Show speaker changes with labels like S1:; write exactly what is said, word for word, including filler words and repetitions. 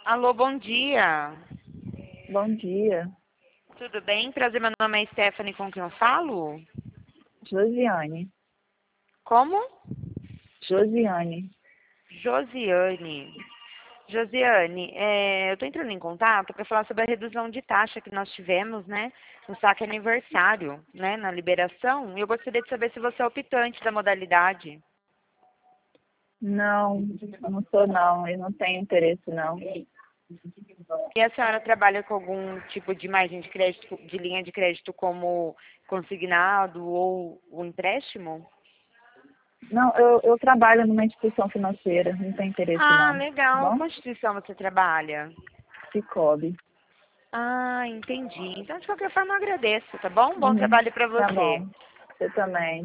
S1: Alô, bom dia.
S2: Bom dia,
S1: Tudo bem? Prazer, meu nome é Stephanie, com quem eu falo?
S2: Josiane.
S1: Como?
S2: Josiane.
S1: Josiane. Josiane, é, eu estou entrando em contato para falar sobre a redução de taxa que nós tivemos, né, no saque aniversário, né, na liberação. E eu gostaria de saber se você é optante da modalidade.
S2: Não, não sou não, eu não tenho interesse não.
S1: E a senhora trabalha com algum tipo de margem de crédito, de linha de crédito como consignado ou o empréstimo?
S2: Não, eu, eu trabalho numa instituição financeira, não tenho interesse
S1: Ah,
S2: não. Tá
S1: legal.
S2: bom?
S1: Qual instituição você trabalha?
S2: Cicobi.
S1: Ah, entendi. Então, de qualquer forma, eu agradeço, tá bom? Bom
S2: Uhum,
S1: trabalho para
S2: tá
S1: você.
S2: bom. Você também.